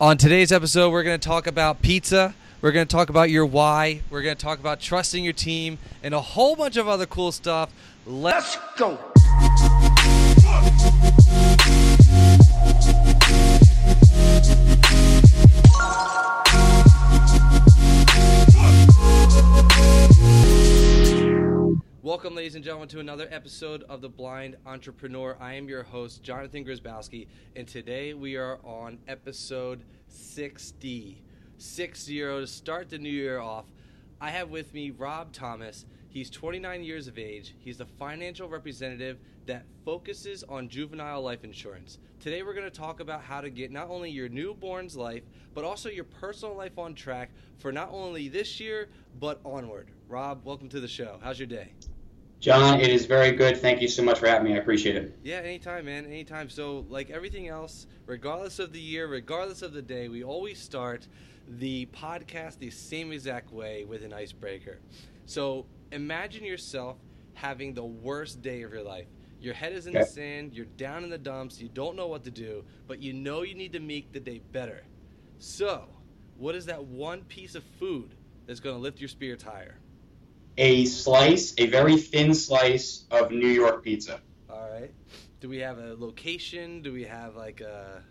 On today's episode, we're going to talk about pizza. We're going to talk about your why. We're going to talk about trusting your team and a whole bunch of other cool stuff. Let's go. Welcome, ladies and gentlemen, to another episode of The Blind Entrepreneur. I am your host, Jonathan Grzybowski, and today we are on episode 60 to start the new year off. I have with me Rob Thomas. He's 29 years of age. He's the financial representative that focuses on juvenile life insurance. Today we're going to talk about how to get not only your newborn's life, but also your personal life on track for not only this year, but onward. Rob, welcome to the show. How's your day? John, it is very good. Thank you so much for having me. I appreciate it. Yeah, anytime, man. Anytime. So, like everything else, regardless of the year, regardless of the day, we always start the podcast the same exact way with an icebreaker. So, imagine yourself having the worst day of your life. Your head is in the sand, you're down in the dumps, you don't know what to do, but you know you need to make the day better. So, what is that one piece of food that's going to lift your spirits higher? A very thin slice of New York pizza. All right. Do we have a location? Do we have like a...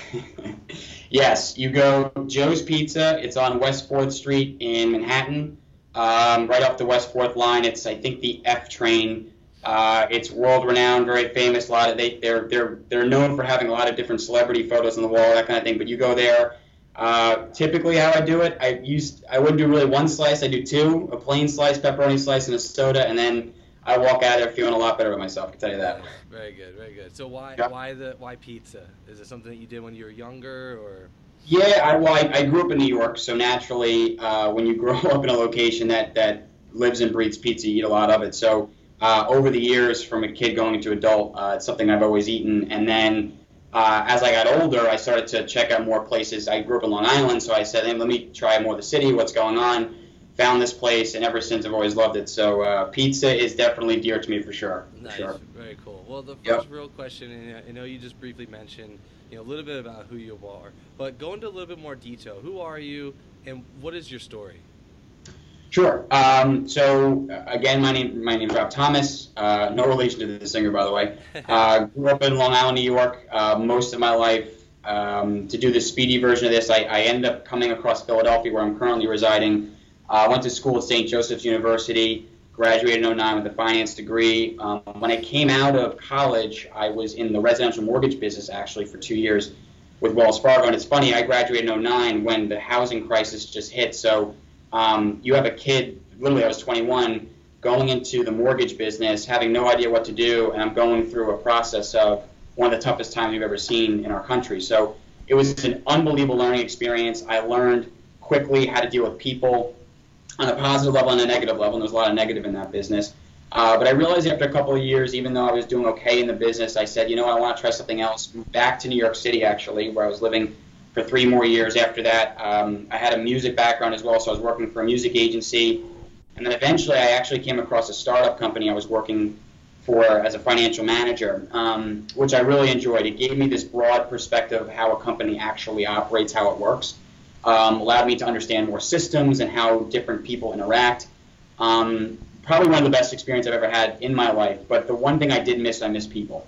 Yes, you go Joe's Pizza. It's on West 4th Street in Manhattan, right off the West 4th line. It's, I think, the F train. It's world-renowned, very famous. They're known for having a lot of different celebrity photos on the wall, that kind of thing. But you go there. Typically how I do it, I wouldn't do really one slice, I do two, a plain slice, pepperoni slice, and a soda, and then I walk out of there feeling a lot better with myself, I can tell you that. Very good, very good. So why pizza? Is it something that you did when you were younger, or? Yeah, I grew up in New York, so naturally, when you grow up in a location that lives and breathes pizza, you eat a lot of it. So over the years, from a kid going into adult, it's something I've always eaten, and then as I got older, I started to check out more places. I grew up in Long Island, so I said, hey, let me try more of the city, what's going on. Found this place, and ever since I've always loved it. So pizza is definitely dear to me for sure. Nice, sure. Very cool. Well, the first real question, and I know you just briefly mentioned, a little bit about who you are, but go into a little bit more detail. Who are you, and what is your story? Sure. So again, my name's Rob Thomas. No relation to the singer, by the way. Grew up in Long Island, New York, most of my life. To do the speedy version of this, I ended up coming across Philadelphia, where I'm currently residing. Went to school at St. Joseph's University, graduated in 2009 with a finance degree. When I came out of college, I was in the residential mortgage business, actually, for 2 years with Wells Fargo. And it's funny, I graduated in 2009 when the housing crisis just hit. So you have a kid, literally I was 21, going into the mortgage business, having no idea what to do, and I'm going through a process of one of the toughest times we've ever seen in our country. So it was an unbelievable learning experience. I learned quickly how to deal with people on a positive level and a negative level, and there's a lot of negative in that business. But I realized after a couple of years, even though I was doing okay in the business, I said, I want to try something else. Moved back to New York City, actually, where I was living for 3 more years after that. I had a music background as well, so I was working for a music agency. And then eventually I actually came across a startup company I was working for as a financial manager, which I really enjoyed. It gave me this broad perspective of how a company actually operates, how it works. Allowed me to understand more systems and how different people interact. Probably one of the best experiences I've ever had in my life. But the one thing I did miss, I miss people.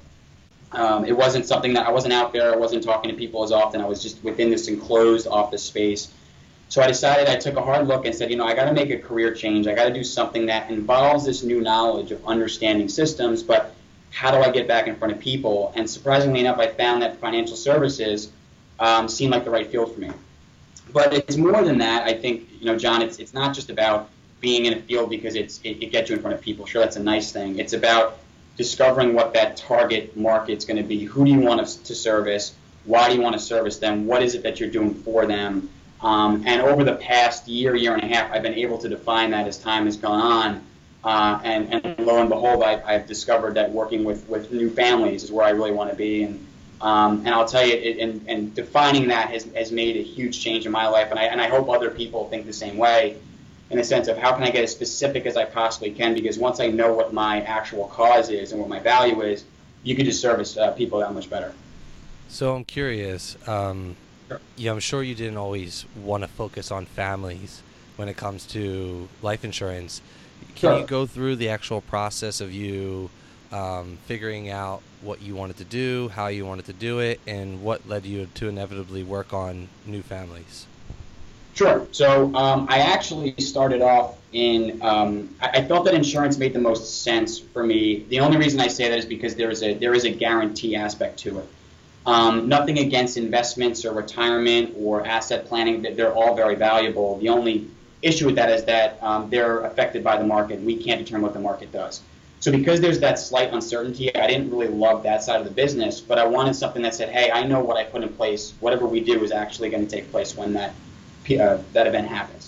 It wasn't something that I wasn't out there. I wasn't talking to people as often. I was just within this enclosed office space. So I decided, I took a hard look and said, I got to make a career change. I got to do something that involves this new knowledge of understanding systems, but how do I get back in front of people? And surprisingly enough, I found that financial services seemed like the right field for me. But it's more than that. I think, John, it's not just about being in a field because it gets you in front of people. Sure, that's a nice thing. It's about discovering what that target market's going to be. Who do you want to service? Why do you want to service them? What is it that you're doing for them? And over the past year and a half, I've been able to define that as time has gone on. And lo and behold, I've discovered that working with new families is where I really want to be. And I'll tell you, and defining that has made a huge change in my life. And I hope other people think the same way, in the sense of how can I get as specific as I possibly can, because once I know what my actual cause is and what my value is, you can just service people that much better. So I'm curious, Yeah, I'm sure you didn't always want to focus on families when it comes to life insurance. Can you go through the actual process of you figuring out what you wanted to do, how you wanted to do it, and what led you to inevitably work on new families? Sure. So I actually started off in, I felt that insurance made the most sense for me. The only reason I say that is because there is a guarantee aspect to it. Nothing against investments or retirement or asset planning. They're all very valuable. The only issue with that is that they're affected by the market. We can't determine what the market does. So because there's that slight uncertainty, I didn't really love that side of the business, but I wanted something that said, hey, I know what I put in place. Whatever we do is actually going to take place when that event happens.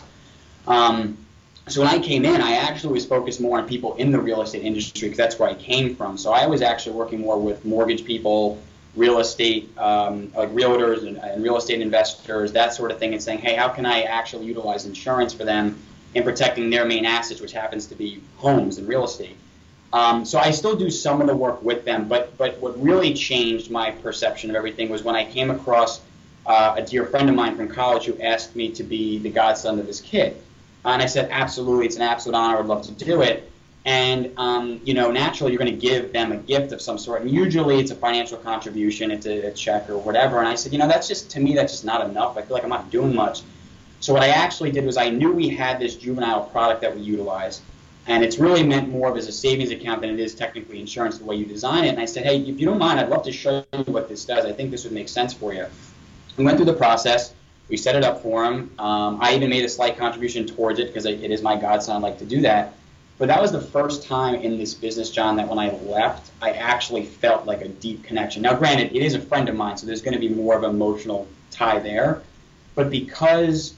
So when I came in, I actually was focused more on people in the real estate industry because that's where I came from. So I was actually working more with mortgage people, real estate, like realtors and real estate investors, that sort of thing, and saying, hey, how can I actually utilize insurance for them in protecting their main assets, which happens to be homes and real estate. So I still do some of the work with them, but what really changed my perception of everything was when I came across a dear friend of mine from college who asked me to be the godson of his kid. And I said, absolutely, it's an absolute honor. I'd love to do it. And, naturally, you're going to give them a gift of some sort. And usually it's a financial contribution. It's a check or whatever. And I said, that's just not enough. I feel like I'm not doing much. So what I actually did was I knew we had this juvenile product that we utilized. And it's really meant more of as a savings account than it is technically insurance the way you design it. And I said, hey, if you don't mind, I'd love to show you what this does. I think this would make sense for you. We went through the process. We set it up for him. I even made a slight contribution towards it because it is my godson. I like to do that. But that was the first time in this business, John, that when I left, I actually felt like a deep connection. Now, granted, it is a friend of mine, so there's going to be more of an emotional tie there. But because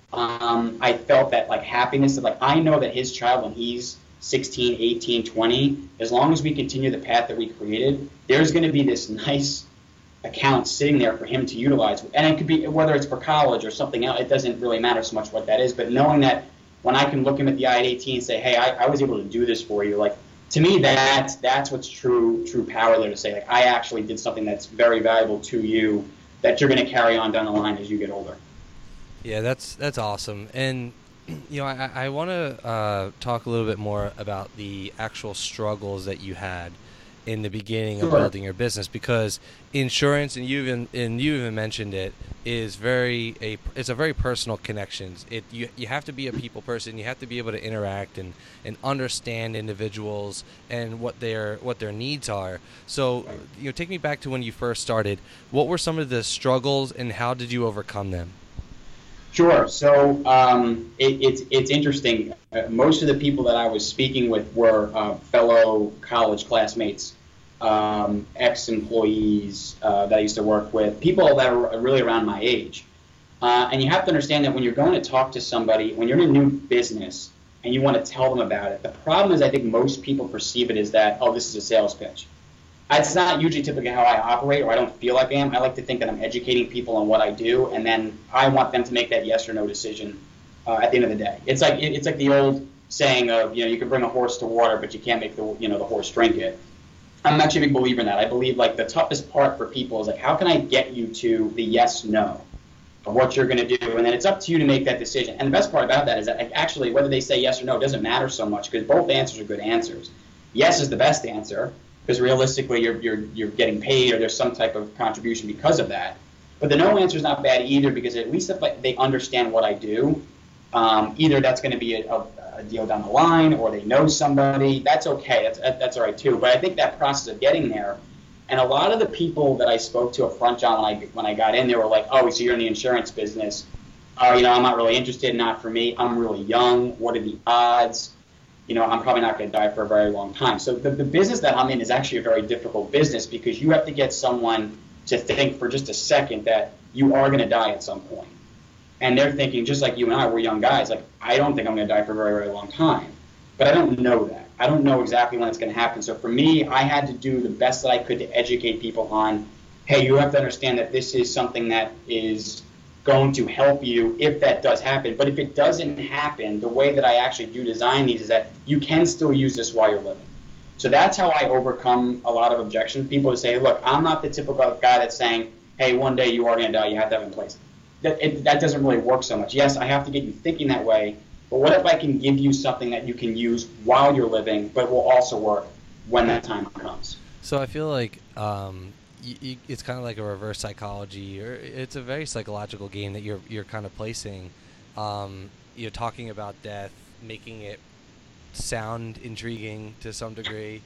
I felt that happiness, that I know that his child, when he's 16, 18, 20, as long as we continue the path that we created, there's going to be this nice account sitting there for him to utilize. And it could be, whether it's for college or something else, it doesn't really matter so much what that is. But knowing that when I can look him at the eye at 18 and say, hey, I was able to do this for you, to me, that's what's true power there, to say, I actually did something that's very valuable to you that you're going to carry on down the line as you get older. Yeah, that's awesome. And I want to talk a little bit more about the actual struggles that you had in the beginning of building your business, because insurance, and you even mentioned it, is it's a very personal connection. You have to be a people person. You have to be able to interact and understand individuals and what their needs are. So take me back to when you first started. What were some of the struggles and how did you overcome them? Sure. So it's interesting. Most of the people that I was speaking with were fellow college classmates, ex-employees that I used to work with, people that are really around my age. And you have to understand that when you're going to talk to somebody, when you're in a new business and you want to tell them about it, the problem is I think most people perceive it as that, oh, this is a sales pitch. It's not usually typically how I operate, or I don't feel like I am. I like to think that I'm educating people on what I do, and then I want them to make that yes or no decision at the end of the day. It's like the old saying of, you can bring a horse to water, but you can't make the horse drink it. I'm actually a big believer in that. I believe the toughest part for people is how can I get you to the yes no of what you're going to do, and then it's up to you to make that decision. And the best part about that is that actually whether they say yes or no doesn't matter so much, because both answers are good answers. Yes is the best answer, because realistically you're getting paid or there's some type of contribution because of that. But the no answer is not bad either, because at least if they understand what I do, either that's going to be a deal down the line, or they know somebody, that's okay, that's all right too. But I think that process of getting there, and a lot of the people that I spoke to up front, John, when I got in, they were like, oh, so you're in the insurance business. I'm not really interested, not for me. I'm really young. What are the odds? I'm probably not going to die for a very long time. So the business that I'm in is actually a very difficult business, because you have to get someone to think for just a second that you are going to die at some point. And they're thinking, just like you and I, we're young guys, I don't think I'm going to die for a very, very long time. But I don't know that. I don't know exactly when it's going to happen. So for me, I had to do the best that I could to educate people on, hey, you have to understand that this is something that is going to help you if that does happen. But if it doesn't happen, the way that I actually do design these is that you can still use this while you're living. So that's how I overcome a lot of objections. People say, look, I'm not the typical guy that's saying, hey, one day you are going to die, you have to have it in place. That doesn't really work so much. Yes, I have to get you thinking that way, but what if I can give you something that you can use while you're living, but will also work when that time comes? So I feel like it's kind of like a reverse psychology, or it's a very psychological game that you're kind of placing. You're talking about death, making it sound intriguing to some degree,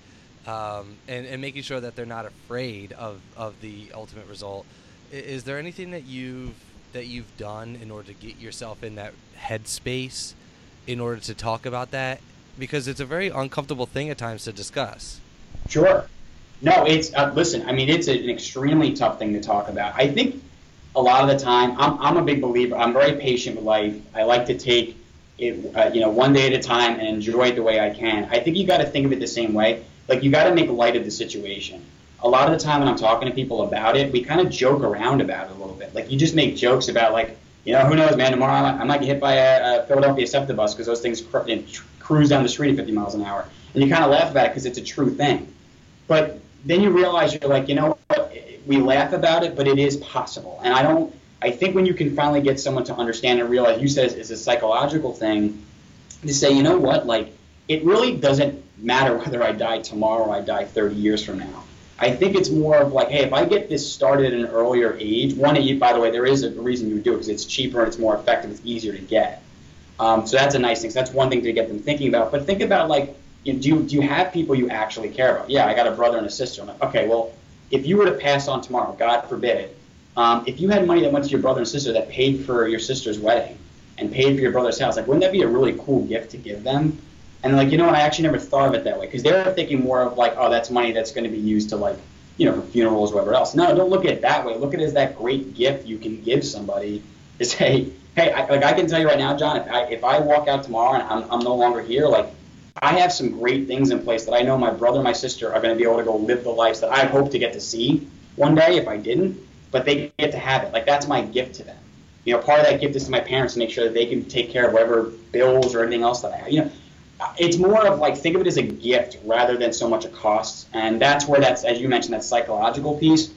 and making sure that they're not afraid of the ultimate result. Is there anything that you've done in order to get yourself in that headspace in order to talk about that? Because it's a very uncomfortable thing at times to discuss. Sure. No, it's listen. I mean, it's an extremely tough thing to talk about. I think a lot of the time, I'm a big believer. I'm very patient with life. I like to take it, one day at a time and enjoy it the way I can. I think you got to think of it the same way. Like, you got to make light of the situation. A lot of the time when I'm talking to people about it, we kind of joke around about it a little bit. Like, you just make jokes about, like, who knows, man, tomorrow I might get hit by a Philadelphia SEPTA bus because those things cruise down the street at 50 miles an hour. And you kind of laugh about it because it's a true thing. But then you realize you're like, you know what, we laugh about it, but it is possible. And I think when you can finally get someone to understand and realize, you said it's a psychological thing, to say, you know what, like, it really doesn't matter whether I die tomorrow or I die 30 years from now. I think it's more of like, hey, if I get this started at an earlier age, by the way, there is a reason you would do it, because it's cheaper and it's more effective, it's easier to get. So that's a nice thing. So that's one thing to get them thinking about. But think about, like, do you have people you actually care about? Yeah, I got a brother and a sister. I'm like, okay, well, if you were to pass on tomorrow, God forbid, if you had money that went to your brother and sister that paid for your sister's wedding and paid for your brother's house, like, wouldn't that be a really cool gift to give them? And like, I actually never thought of it that way, because they're thinking more of like, oh, that's money that's going to be used to, like, for funerals or whatever else. No, don't look at it that way. Look at it as that great gift you can give somebody to say, hey, I can tell you right now, John, if I walk out tomorrow and I'm no longer here, like, I have some great things in place that I know my brother and my sister are going to be able to go live the lives that I hope to get to see one day if I didn't, but they get to have it. Like, that's my gift to them. Part of that gift is to my parents to make sure that they can take care of whatever bills or anything else that I have. It's more of like, think of it as a gift rather than so much a cost. And that's where as you mentioned, that psychological piece,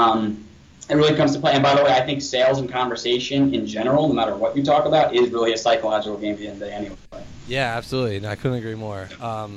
it really comes to play. And by the way, I think sales and conversation in general, no matter what you talk about, is really a psychological game at the end of the day anyway. Yeah, absolutely. And I couldn't agree more.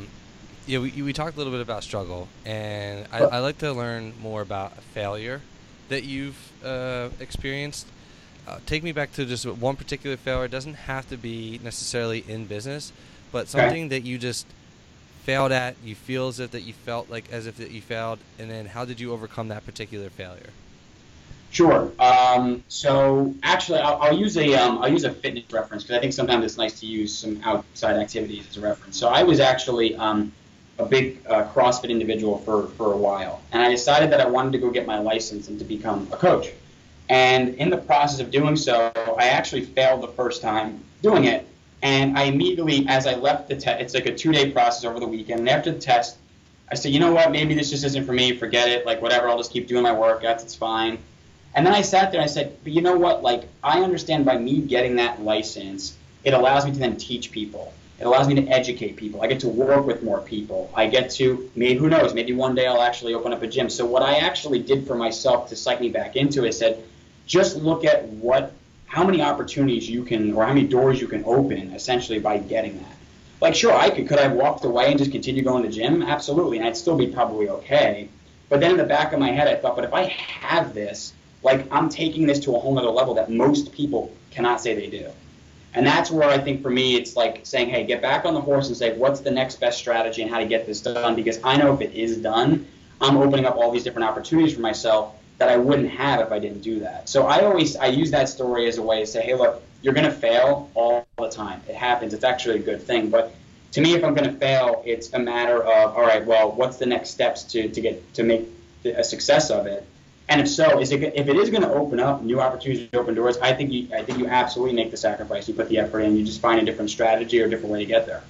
We talked a little bit about struggle, and I like to learn more about failure that you've experienced. Take me back to just one particular failure. It doesn't have to be necessarily in business, but something that you just failed at, you feel as if that you felt like as if that you failed, and then how did you overcome that particular failure? Sure. So actually, I'll use a fitness reference, because I think sometimes it's nice to use some outside activities as a reference. So I was actually a big CrossFit individual for a while, and I decided that I wanted to go get my license and to become a coach. And in the process of doing so, I actually failed the first time doing it. And I immediately, as I left the test, it's like a 2-day process over the weekend. And after the test, I said, you know what, maybe this just isn't for me. Forget it. Like, whatever, I'll just keep doing my workouts. It's fine. And then I sat there and I said, but you know what, like, I understand by me getting that license, it allows me to then teach people. It allows me to educate people. I get to work with more people. I get to, maybe, who knows, maybe one day I'll actually open up a gym. So what I actually did for myself to psych me back into it, I said, just look at how many opportunities you can, or how many doors you can open, essentially, by getting that. Like, sure, could I have walked away and just continue going to the gym? Absolutely, and I'd still be probably okay. But then in the back of my head, I thought, but if I have this, like, I'm taking this to a whole nother level that most people cannot say they do. And that's where I think for me, it's like saying, hey, get back on the horse and say, what's the next best strategy and how to get this done? Because I know if it is done, I'm opening up all these different opportunities for myself that I wouldn't have if I didn't do that. So I use that story as a way to say, hey, look, you're going to fail all the time. It happens. It's actually a good thing. But to me, if I'm going to fail, it's a matter of, all right, well, what's the next steps to make a success of it? And if so, if it is going to open up new opportunities, open doors, I think you absolutely make the sacrifice. You put the effort in. You just find a different strategy or a different way to get there.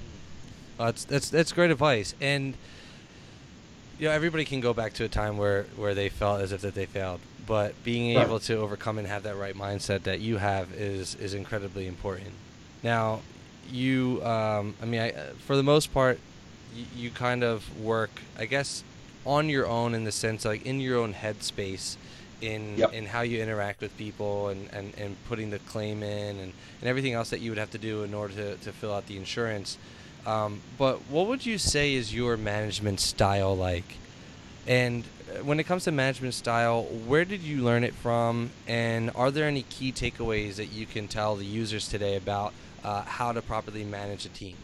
That's great advice. And everybody can go back to a time where they felt as if that they failed, but being able to overcome and have that right mindset that you have is incredibly important. Now, you, for the most part, you kind of work, I guess, on your own, in the sense, like, in your own headspace, in how you interact with people and putting the claim in and everything else that you would have to do in order to fill out the insurance. But what would you say is your management style like? And when it comes to management style, where did you learn it from? And are there any key takeaways that you can tell the users today about how to properly manage a team?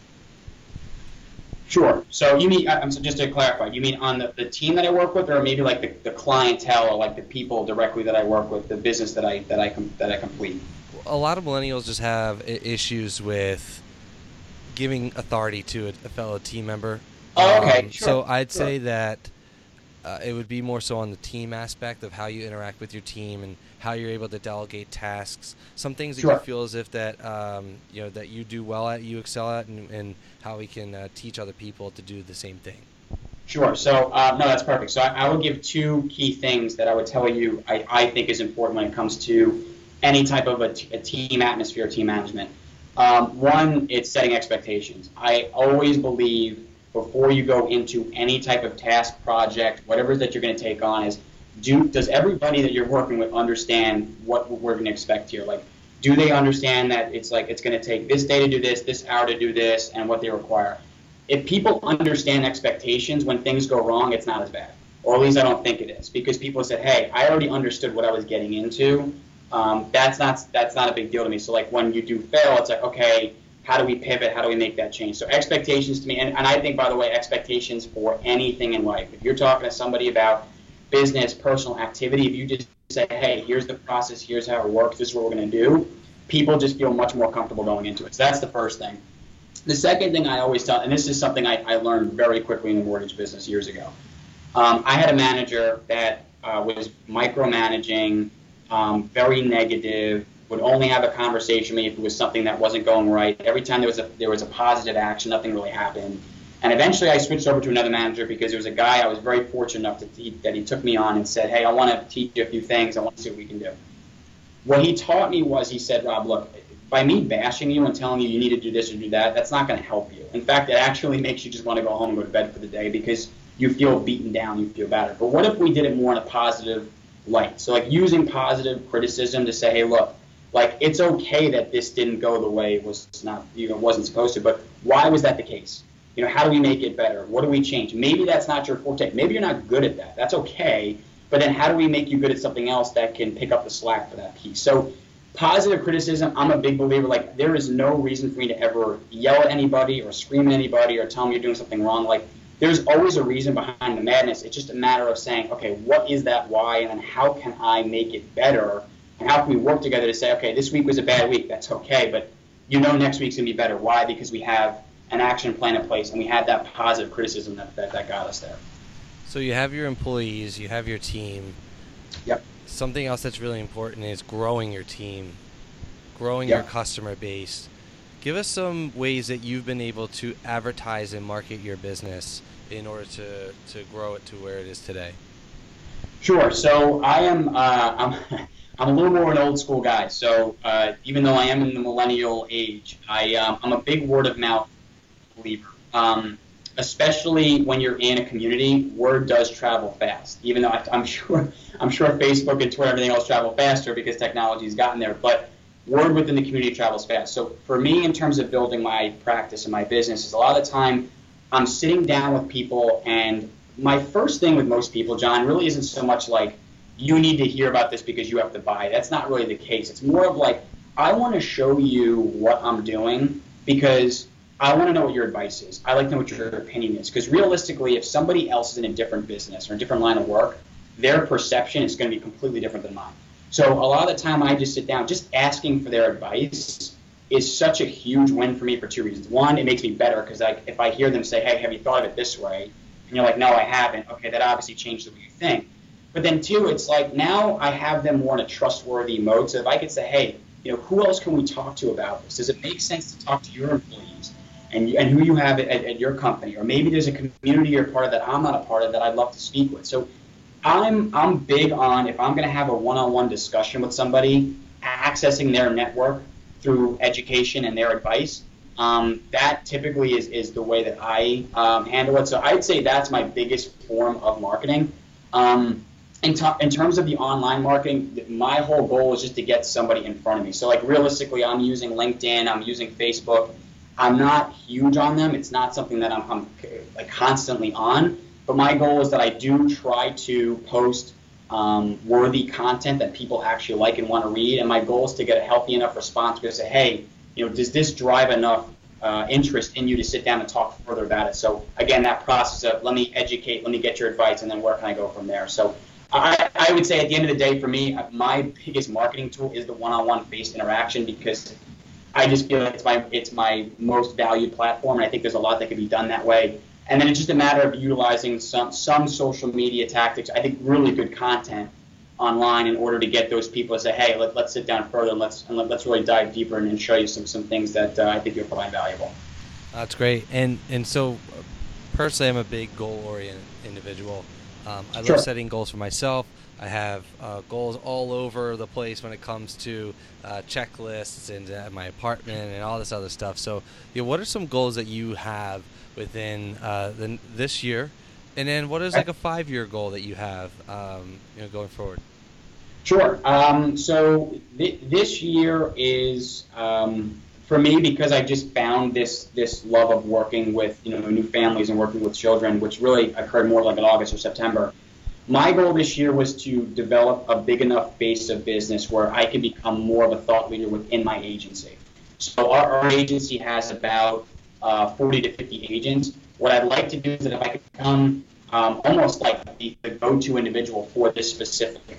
Sure. So you mean, so just to clarify, you mean on the team that I work with, or maybe like the clientele, or like the people directly that I work with, the business that I complete? A lot of millennials just have issues with giving authority to a fellow team member. Oh, okay. Sure. So I'd say that it would be more so on the team aspect of how you interact with your team and how you're able to delegate tasks. Some things that you feel as if that that you do well at, you excel at, and how we can teach other people to do the same thing. Sure. So no, that's perfect. So I will give two key things that I would tell you I think is important when it comes to any type of a team atmosphere, team management. One, it's setting expectations. I always believe before you go into any type of task, project, whatever it is that you're going to take on, is does everybody that you're working with understand what we're going to expect here? Like, do they understand that it's going to take this day to do this hour to do this, and what they require? If people understand expectations, when things go wrong, it's not as bad. Or at least I don't think it is, because people said, hey, I already understood what I was getting into. That's not a big deal to me. So like when you do fail, it's like, okay, how do we pivot? How do we make that change? So expectations to me, and I think, by the way, expectations for anything in life. If you're talking to somebody about business, personal activity, if you just say, hey, here's the process, here's how it works, this is what we're going to do, people just feel much more comfortable going into it. So that's the first thing. The second thing I always tell, and this is something I learned very quickly in the mortgage business years ago. I had a manager that was micromanaging, very negative, would only have a conversation with me if it was something that wasn't going right. Every time there was a positive action, nothing really happened. And eventually I switched over to another manager because there was a guy I was very fortunate enough that he took me on and said, hey, I want to teach you a few things. I want to see what we can do. What he taught me was, he said, Rob, look, by me bashing you and telling you you need to do this or do that, that's not going to help you. In fact, it actually makes you just want to go home and go to bed for the day because you feel beaten down, you feel better. But what if we did it more in a positive light? So like using positive criticism to say, hey, look, like it's okay that this didn't go the way it was wasn't supposed to, but why was that the case? How do we make it better? What do we change? Maybe that's not your forte. Maybe you're not good at that. That's okay. But then how do we make you good at something else that can pick up the slack for that piece? So positive criticism, I'm a big believer. Like, there is no reason for me to ever yell at anybody or scream at anybody or tell them you're doing something wrong. Like, there's always a reason behind the madness. It's just a matter of saying, okay, what is that why, and then how can I make it better? And how can we work together to say, okay, this week was a bad week. That's okay. But next week's going to be better. Why? Because we have an action plan in place, and we had that positive criticism that got us there. So you have your employees, you have your team. Yep. Something else that's really important is growing your team, growing your customer base. Give us some ways that you've been able to advertise and market your business in order to grow it to where it is today. Sure. So I am I'm a little more an old school guy. So even though I am in the millennial age, I'm a big word of mouth believer. Especially when you're in a community, word does travel fast. Even though I'm sure Facebook and Twitter and everything else travel faster because technology's gotten there, but word within the community travels fast. So for me, in terms of building my practice and my business, is a lot of the time I'm sitting down with people, and my first thing with most people, John, really isn't so much like, you need to hear about this because you have to buy it. That's not really the case. It's more of like, I want to show you what I'm doing because I want to know what your advice is. I like to know what your opinion is. Because realistically, if somebody else is in a different business or a different line of work, their perception is going to be completely different than mine. So a lot of the time I just sit down, just asking for their advice is such a huge win for me for two reasons. One, it makes me better because if I hear them say, hey, have you thought of it this way? And you're like, no, I haven't. Okay, that obviously changed the way you think. But then two, it's like now I have them more in a trustworthy mode. So if I could say, hey, who else can we talk to about this? Does it make sense to talk to your employees and who you have at your company? Or maybe there's a community you're part of that I'm not a part of that I'd love to speak with. So I'm big on, if I'm going to have a one-on-one discussion with somebody, accessing their network through education and their advice. That typically is the way that I handle it. So I'd say that's my biggest form of marketing. in terms of the online marketing, my whole goal is just to get somebody in front of me. So like realistically, I'm using LinkedIn, I'm using Facebook. I'm not huge on them. It's not something that I'm like constantly on. But my goal is that I do try to post worthy content that people actually like and want to read. And my goal is to get a healthy enough response to say, hey, does this drive enough interest in you to sit down and talk further about it? So again, that process of let me educate, let me get your advice, and then where can I go from there? So I would say at the end of the day, for me, my biggest marketing tool is the one-on-one face interaction, because I just feel like it's my most valued platform, and I think there's a lot that can be done that way. And then it's just a matter of utilizing some social media tactics. I think really good content online in order to get those people to say, hey, let's sit down further and let's really dive deeper and show you some things that I think you'll find valuable. That's great. And so personally, I'm a big goal-oriented individual. I love setting goals for myself. I have goals all over the place when it comes to checklists and my apartment and all this other stuff. So, what are some goals that you have within this year? And then what is like a 5-year goal that you have going forward? Sure. So this year is for me, because I just found this love of working with new families and working with children, which really occurred more like in August or September. My goal this year was to develop a big enough base of business where I could become more of a thought leader within my agency. So our agency has about 40 to 50 agents. What I'd like to do is that if I could become almost like the go-to individual for this specific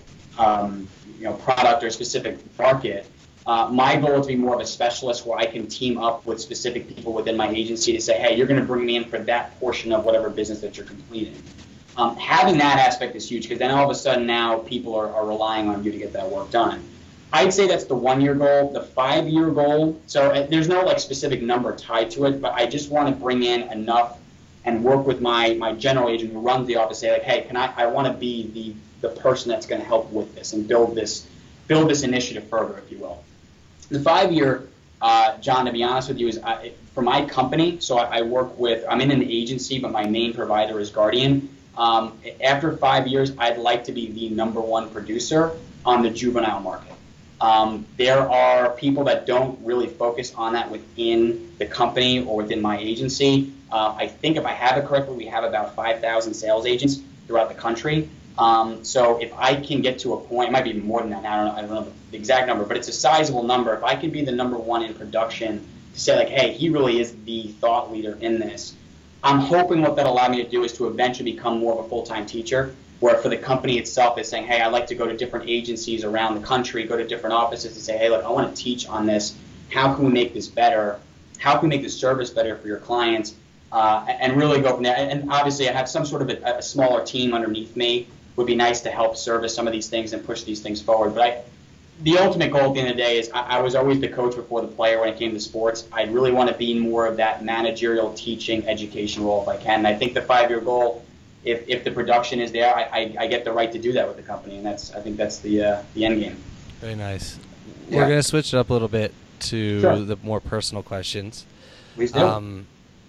product or specific market, my goal is to be more of a specialist where I can team up with specific people within my agency to say, hey, you're going to bring me in for that portion of whatever business that you're completing. Having that aspect is huge, because then all of a sudden now people are relying on you to get that work done. I'd say that's the 1-year goal. The 5-year goal, so there's no like specific number tied to it, but I just want to bring in enough and work with my general agent who runs the office, say like, hey, I want to be the person that's going to help with this and build this initiative further, if you will. The 5-year, John, to be honest with you, is for my company. So I'm in an agency, but my main provider is Guardian. After 5 years, I'd like to be the #1 producer on the juvenile market. There are people that don't really focus on that within the company or within my agency. I think if I have it correctly, we have about 5,000 sales agents throughout the country. So if I can get to a point, it might be more than that. I don't know the exact number, but it's a sizable number. If I can be the #1 in production to say like, hey, he really is the thought leader in this, I'm hoping what that'll allow me to do is to eventually become more of a full-time teacher, where for the company itself is saying, hey, I'd like to go to different agencies around the country, go to different offices and say, hey, look, I want to teach on this. How can we make this better? How can we make the service better for your clients? And really go from there. And obviously I have some sort of a smaller team underneath me. Would be nice to help service some of these things and push these things forward. But the ultimate goal at the end of the day is I was always the coach before the player when it came to sports. I really want to be more of that managerial teaching education role if I can. And I think the 5-year goal, if the production is there, I get the right to do that with the company. And I think that's the end game. Very nice. Yeah. We're going to switch it up a little bit to the more personal questions. Please do.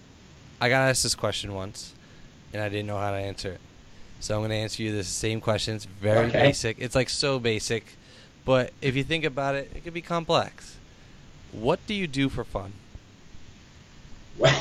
I got asked this question once, and I didn't know how to answer it. So I'm going to answer you the same question. It's very basic. It's like so basic. But if you think about it, it could be complex. What do you do for fun? Well,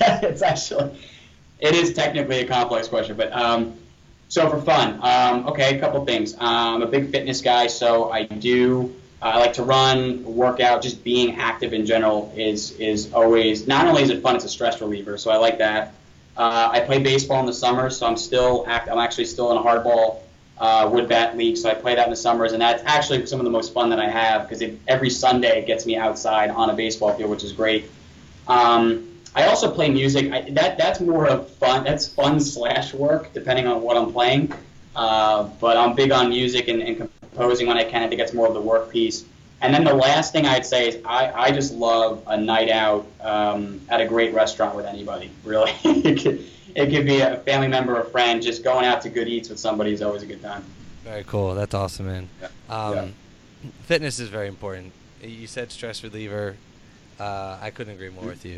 it is technically a complex question, but so for fun, a couple things. I'm a big fitness guy, so I like to run, work out. Just being active in general is always, not only is it fun, it's a stress reliever, so I like that. I play baseball in the summer, so I'm actually still in a hardball wood bat league, so I play that in the summers, and that's actually some of the most fun that I have, because every Sunday it gets me outside on a baseball field, which is great. I also play music. That's more of fun. That's fun/work, depending on what I'm playing. But I'm big on music and composing when I can. I think that's more of the work piece. And then the last thing I'd say is I just love a night out at a great restaurant with anybody, really. It could be a family member or a friend. Just going out to good eats with somebody is always a good time. Very cool. That's awesome, man. Yeah. Fitness is very important. You said stress reliever. I couldn't agree more with you.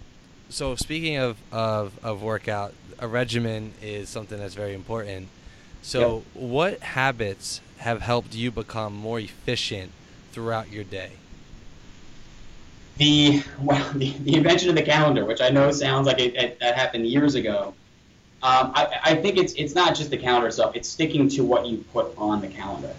So speaking of workout, a regimen is something that's very important. So what habits have helped you become more efficient throughout your day? The invention of the calendar, which I know sounds like that happened years ago. I think it's not just the calendar itself. It's sticking to what you put on the calendar.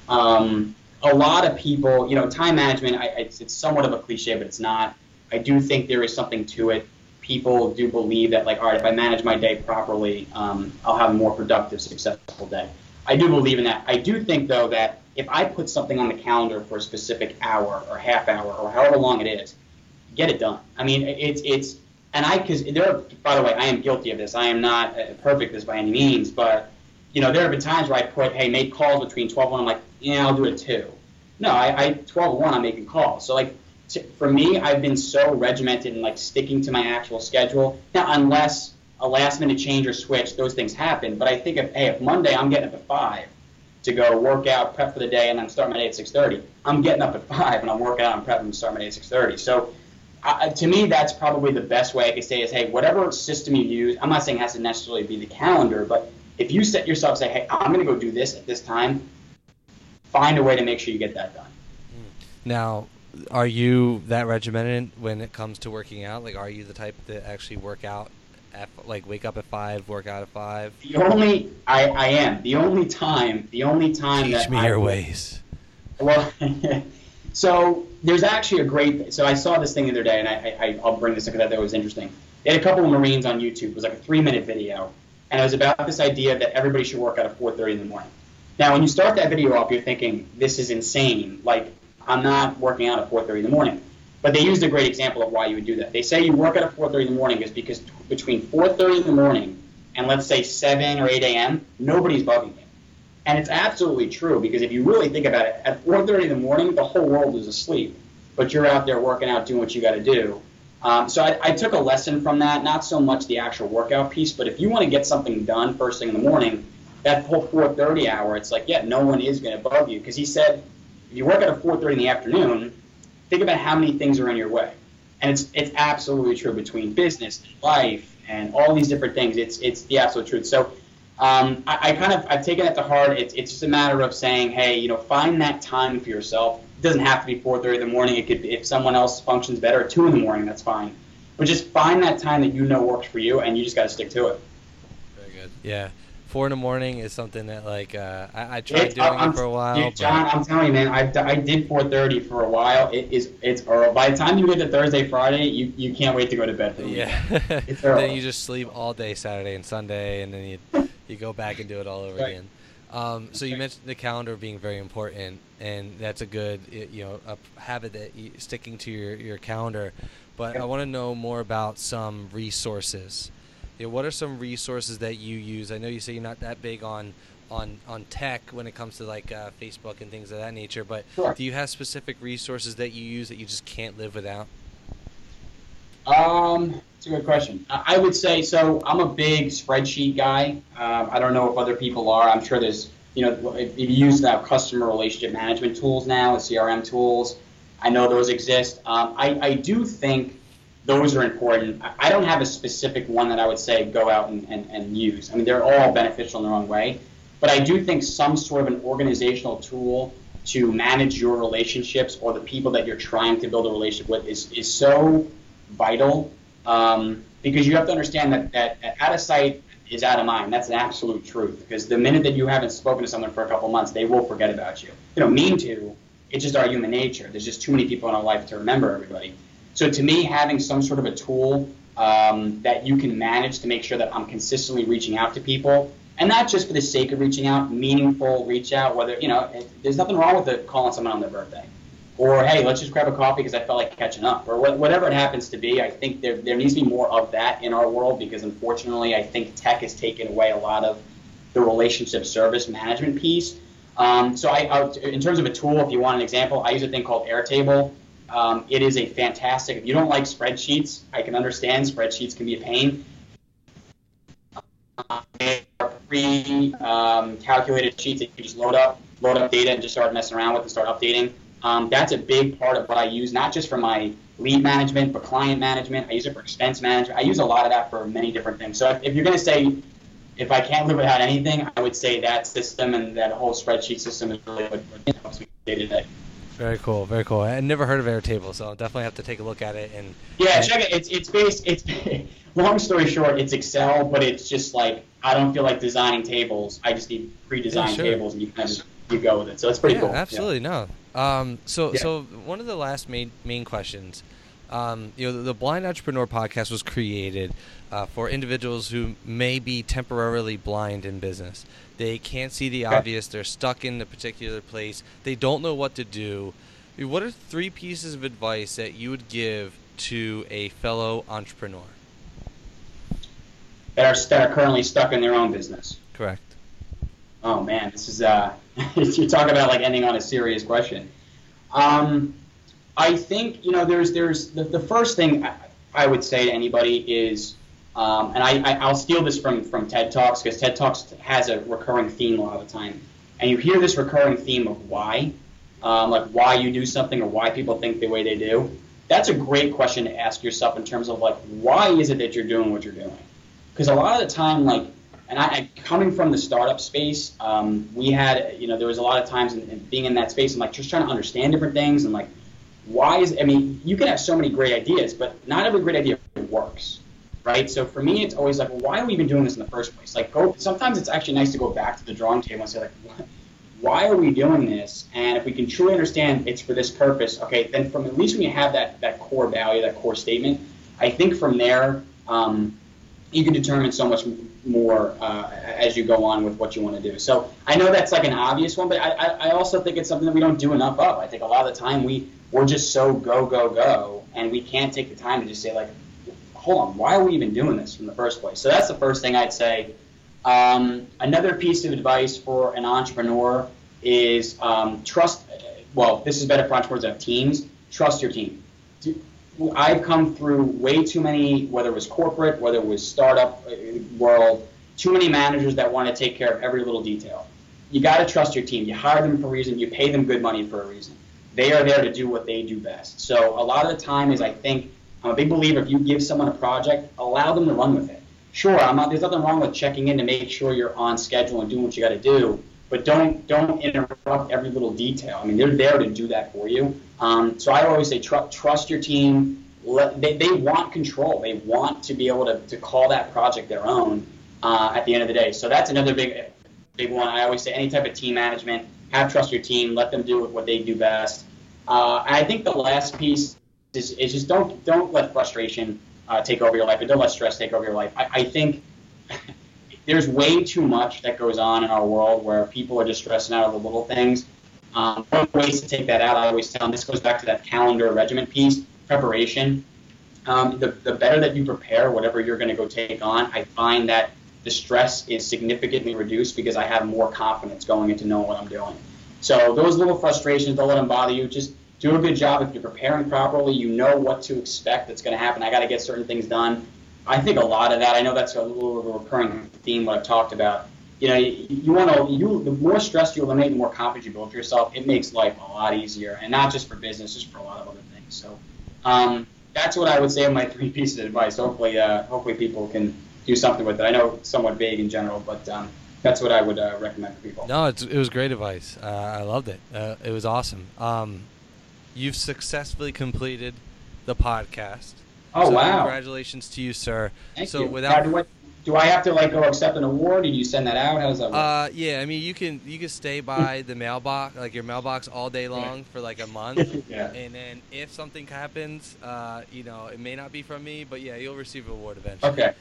A lot of people, time management, it's somewhat of a cliche, but it's not. I do think there is something to it. People do believe that, like, all right, if I manage my day properly, I'll have a more productive, successful day. I do believe in that. I do think, though, that if I put something on the calendar for a specific hour or half hour or however long it is, get it done. I mean, because by the way, I am guilty of this. I am not perfect at this by any means, but, there have been times where I put, hey, make calls between 12 and 1. I'm like, I'll do it at 2. No, I 12 and 1, I'm making calls. So, like, for me, I've been so regimented in, like, sticking to my actual schedule. Now, unless a last-minute change or switch, those things happen. But I think if Monday I'm getting up at 5 to go work out, prep for the day, and I'm starting my day at 6:30, I'm getting up at 5 and I'm working out and prepping and starting my day at 6:30. So, to me, that's probably the best way I could say is, hey, whatever system you use, I'm not saying it has to necessarily be the calendar, but if you set yourself, say, hey, I'm going to go do this at this time, find a way to make sure you get that done. Now, are you that regimented when it comes to working out? Like, are you the type that actually work out wake up at 5, work out at 5? I am. The only time Teach me your ways. Well, so there's actually so I saw this thing the other day, and I'll bring this up because I thought it was interesting. They had a couple of Marines on YouTube. It was like a 3-minute video, and it was about this idea that everybody should work out at 4:30 in the morning. Now, when you start that video off, you're thinking, this is insane. Like, I'm not working out at 4:30 in the morning. But they used a great example of why you would do that. They say you work out at 4:30 in the morning is because between 4:30 in the morning and, let's say, 7 or 8 a.m., nobody's bugging you. And it's absolutely true, because if you really think about it, at 4:30 in the morning, the whole world is asleep. But you're out there working out, doing what you got to do. So I took a lesson from that, not so much the actual workout piece, but if you want to get something done first thing in the morning, that whole 4:30 hour, it's like, no one is going to bug you. Because he said, if you work out at 4:30 in the afternoon, think about how many things are in your way. And it's absolutely true between business, life, and all these different things. It's the absolute truth. So I've taken it to heart. It's just a matter of saying, hey, find that time for yourself. It doesn't have to be 4:30 in the morning. It could be, if someone else functions better, at 2 in the morning, that's fine. But just find that time that works for you, and you just got to stick to it. Very good. Yeah. 4 in the morning is something that, like, I tried doing it for a while. Dude, John, I'm telling you, man, I did 4:30 for a while. It's by the time you get to Thursday, Friday, you can't wait to go to bed for the weekend. It's then you just sleep all day Saturday and Sunday, and then you go back and do it all over again. So you mentioned the calendar being very important, and that's a good a habit that sticking to your calendar. But I want to know more about some resources. What are some resources that you use? I know you say you're not that big on tech when it comes to, like, Facebook and things of that nature, but sure. Do you have specific resources that you use that you just can't live without? It's a good question. I would say, so I'm a big spreadsheet guy. I don't know if other people are. I'm sure there's, if you use now customer relationship management tools now, the CRM tools, I know those exist. I do think those are important. I don't have a specific one that I would say go out and use. I mean, they're all beneficial in their own way. But I do think some sort of an organizational tool to manage your relationships or the people that you're trying to build a relationship with is so vital, because you have to understand that out of sight is out of mind. That's an absolute truth, because the minute that you haven't spoken to someone for a couple months, they will forget about you. They don't mean to. It's just our human nature. There's just too many people in our life to remember everybody. So to me, having some sort of a tool that you can manage to make sure that I'm consistently reaching out to people, and not just for the sake of reaching out, meaningful reach out, whether, there's nothing wrong with calling someone on their birthday. Or, hey, let's just grab a coffee because I felt like catching up. Or whatever it happens to be. I think there needs to be more of that in our world, because unfortunately I think tech has taken away a lot of the relationship service management piece. So in terms of a tool, if you want an example, I use a thing called Airtable. It is a fantastic, if you don't like spreadsheets, I can understand spreadsheets can be a pain. They are pre-calculated sheets that you just load up data and just start messing around with and start updating. That's a big part of what I use, not just for my lead management, but client management. I use it for expense management. I use a lot of that for many different things. So if you're going to say, if I can't live without anything, I would say that system and that whole spreadsheet system is really what helps me day to day. Very cool, very cool. I never heard of Airtable, so I'll definitely have to take a look at it. Check it. It's long story short, it's Excel, but it's just like I don't feel like designing tables. I just need pre-designed tables, and you go with it. So it's pretty cool. Absolutely, no. So one of the last main questions, the Blind Entrepreneur podcast was created for individuals who may be temporarily blind in business. They can't see the obvious. They're stuck in a particular place. They don't know what to do. What are 3 pieces of advice that you would give to a fellow entrepreneur that are currently stuck in their own business? Correct. Oh man, this is you're talking about like ending on a serious question. I think there's the first thing I would say to anybody is, and I'll steal this from TED Talks, because TED Talks has a recurring theme a lot of the time, and you hear this recurring theme of why, like why you do something or why people think the way they do. That's a great question to ask yourself in terms of like, why is it that you're doing what you're doing? Because a lot of the time, like, and I coming from the startup space, we had, there was a lot of times in being in that space and like just trying to understand different things and like, you can have so many great ideas, but not every great idea works, right? So for me, it's always like, well, why are we even doing this in the first place? Like, sometimes it's actually nice to go back to the drawing table and say like, why are we doing this? And if we can truly understand it's for this purpose, okay, then at least when you have that core value, that core statement, I think from there, you can determine so much more as you go on with what you want to do. So I know that's like an obvious one, but I also think it's something that we don't do enough of. I think a lot of the time we're just so go, and we can't take the time to just say like, hold on, why are we even doing this in the first place? So that's the first thing I'd say. Another piece of advice for an entrepreneur is trust. Well, this is better for entrepreneurs that have teams. Trust your team. I've come through way too many, whether it was corporate, whether it was startup world, too many managers that want to take care of every little detail. You got to trust your team. You hire them for a reason. You pay them good money for a reason. They are there to do what they do best. So a lot of the time is, I think, I'm a big believer, if you give someone a project, allow them to run with it. Sure, there's nothing wrong with checking in to make sure you're on schedule and doing what you got to do, but don't interrupt every little detail. I mean, they're there to do that for you. So I always say trust your team. They want control. They want to be able to call that project their own at the end of the day. So that's another big one. I always say any type of team management, have trust your team, let them do what they do best. And I think the last piece is just don't let frustration take over your life, and don't let stress take over your life. I think there's way too much that goes on in our world where people are just stressing out over the little things. One of the ways to take that out, I always tell them, this goes back to that calendar regiment piece, preparation. The better that you prepare whatever you're going to go take on, I find that the stress is significantly reduced because I have more confidence going into knowing what I'm doing. So those little frustrations, don't let them bother you. Just do a good job. If you're preparing properly, you know what to expect that's going to happen. I got to get certain things done. I think a lot of that, I know that's a little of a recurring theme what I've talked about. The more stress you eliminate, the more confidence you build for yourself. It makes life a lot easier, and not just for business, just for a lot of other things. So that's what I would say are my 3 pieces of advice. Hopefully people can do something with it. I know it's somewhat vague in general, but that's what I would recommend for people. No, it was great advice. I loved it. It was awesome. You've successfully completed the podcast. Oh, so wow. Congratulations to you, sir. Thank you. Now, do I have to go accept an award, or do you send that out? How does that work? Yeah, I mean, you can stay by the mailbox, like your mailbox, all day long for like a month. Yeah. And then if something happens, it may not be from me, but yeah, you'll receive an award eventually. Okay.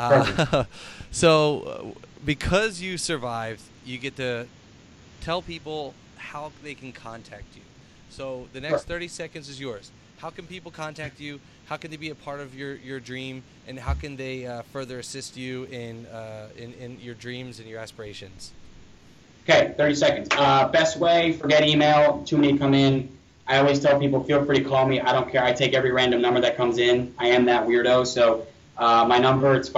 So because you survived, you get to tell people how they can contact you. So the next 30 seconds is yours. How can people contact you? How can they be a part of your dream? And how can they further assist you in your dreams and your aspirations? Okay, 30 seconds. Best way, forget email. Too many come in. I always tell people, feel free to call me. I don't care. I take every random number that comes in. I am that weirdo. So my number, it's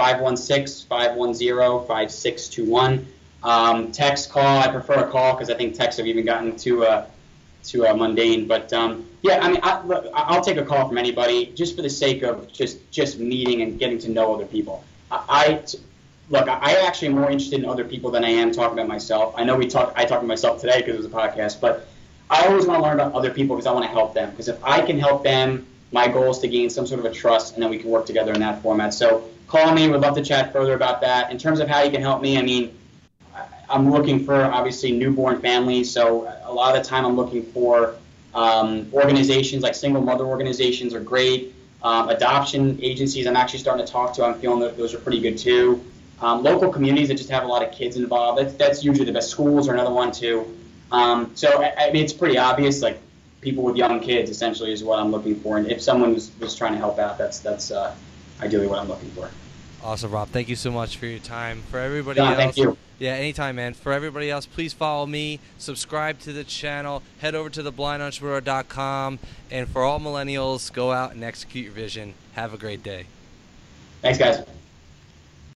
516-510-5621. Text, call. I prefer a call because I think texts have even gotten too mundane. But yeah, I mean, I'll take a call from anybody just for the sake of just meeting and getting to know other people. look, I actually am more interested in other people than I am talking about myself. I know I talked to myself today because it was a podcast, but I always want to learn about other people because I want to help them. Because if I can help them, my goal is to gain some sort of a trust, and then we can work together in that format. So call me. Would love to chat further about that. In terms of how you can help me, I mean, I'm looking for, obviously, newborn families. So a lot of the time I'm looking for organizations like single mother organizations are great. Adoption agencies I'm actually starting to talk to. I'm feeling that those are pretty good too. Local communities that just have a lot of kids involved. That's usually the best. Schools are another one too. So I mean, it's pretty obvious. Like people with young kids, essentially, is what I'm looking for. And if someone was trying to help out, that's ideally what I'm looking for. Awesome, Rob. Thank you so much for your time. For everybody John, else, thank you. Yeah, anytime, man. For everybody else, please follow me, subscribe to the channel, head over to theblindentrepreneur.com, and for all millennials, go out and execute your vision. Have a great day. Thanks, guys.